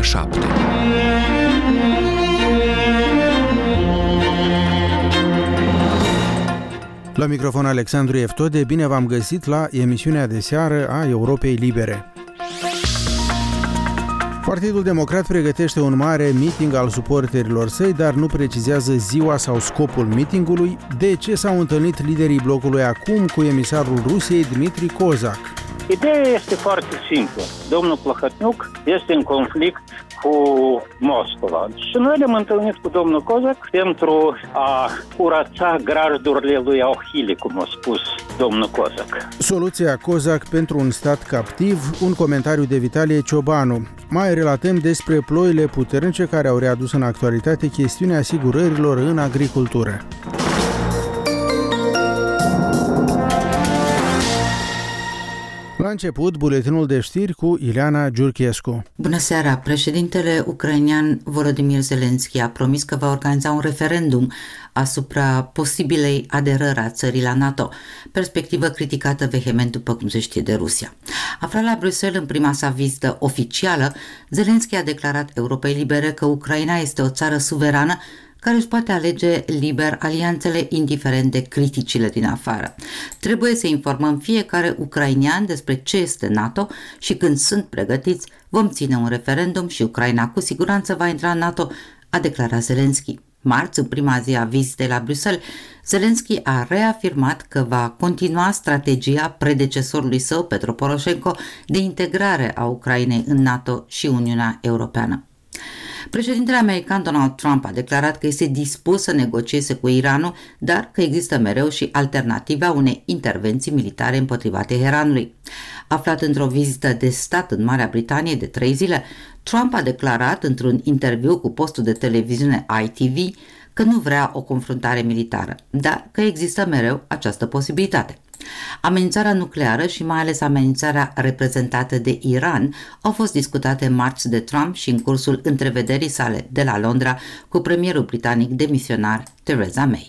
7. La microfon Alexandru Eftode, bine v-am găsit la emisiunea de seară a Europei Libere. Partidul Democrat pregătește un mare meeting al suporterilor săi, dar nu precizează ziua sau scopul meetingului. De ce s-au întâlnit liderii blocului acum cu emisarul Rusiei, Dmitri Kozak? Ideea este foarte simplă. Domnul Plahotniuc este în conflict cu Moscova. Și noi ne-am întâlnit cu domnul Kozak pentru a curăța grajdurile lui Ahile, cum a spus domnul Kozak. Soluția Kozak pentru un stat captiv, un comentariu de Vitalie Ciobanu. Mai relatăm despre ploile puternice care au readus în actualitate chestiunea asigurărilor în agricultură. La început, buletinul de știri cu Ileana Giurchescu. Bună seara! Președintele ucrainean Volodymyr Zelensky a promis că va organiza un referendum asupra posibilei aderări a țării la NATO, perspectivă criticată vehement, după cum se știe, de Rusia. Aflat la Bruxelles în prima sa vizită oficială, Zelensky a declarat Europei Libere că Ucraina este o țară suverană care își poate alege liber alianțele indiferent de criticile din afară. Trebuie să informăm fiecare ucrainean despre ce este NATO și când sunt pregătiți vom ține un referendum și Ucraina cu siguranță va intra în NATO, a declarat Zelensky. Marți, în prima zi a vizitei la Bruxelles, Zelensky a reafirmat că va continua strategia predecesorului său, Petro Poroșenko, de integrare a Ucrainei în NATO și Uniunea Europeană. Președintele american Donald Trump a declarat că este dispus să negocieze cu Iranul, dar că există mereu și alternativa unei intervenții militare împotriva Teheranului. Aflat într-o vizită de stat în Marea Britanie de 3 zile, Trump a declarat într-un interviu cu postul de televiziune ITV că nu vrea o confruntare militară, dar că există mereu această posibilitate. Amenințarea nucleară și mai ales amenințarea reprezentată de Iran au fost discutate marți de Trump și în cursul întrevederii sale de la Londra cu premierul britanic demisionar Theresa May.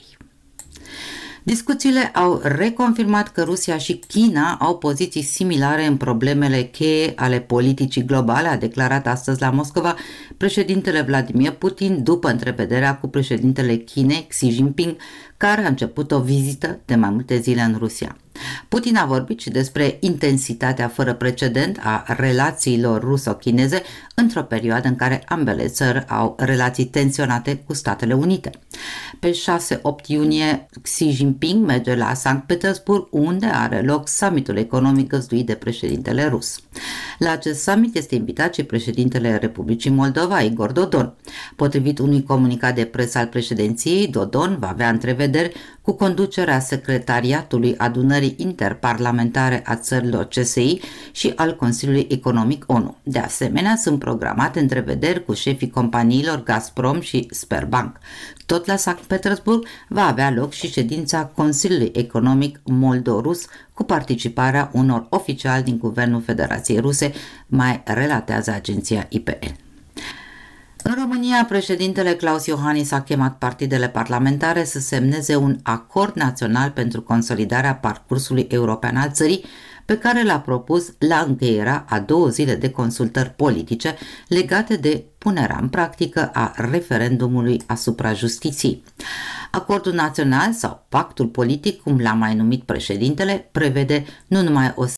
Discuțiile au reconfirmat că Rusia și China au poziții similare în problemele cheie ale politicii globale, a declarat astăzi la Moscova președintele Vladimir Putin după întrevederea cu președintele Chinei Xi Jinping, care a început o vizită de mai multe zile în Rusia. Putin a vorbit și despre intensitatea fără precedent a relațiilor ruso-chineze într-o perioadă în care ambele țări au relații tensionate cu Statele Unite. Pe 6-8 iunie, Xi Jinping merge la Sankt Petersburg, unde are loc summitul economic găzduit de președintele rus. La acest summit este invitat și președintele Republicii Moldova, Igor Dodon. Potrivit unui comunicat de presă al președinției, Dodon va avea întrevederi cu conducerea secretariatului adunării interparlamentare a țărilor CSI și al Consiliului Economic ONU. De asemenea, sunt programate întrevederi cu șefii companiilor Gazprom și Sberbank. Tot la Sankt Petersburg va avea loc și ședința Consiliului Economic Moldo-Rus cu participarea unor oficiali din Guvernul Federației Ruse, mai relatează agenția IPN. În România, președintele Claus Iohannis a chemat partidele parlamentare să semneze un acord național pentru consolidarea parcursului european al țării, pe care l-a propus la încheierea a 2 zile de consultări politice legate de punerea în practică a referendumului asupra justiției. Acordul național sau pactul politic, cum l-a mai numit președintele, prevede nu numai o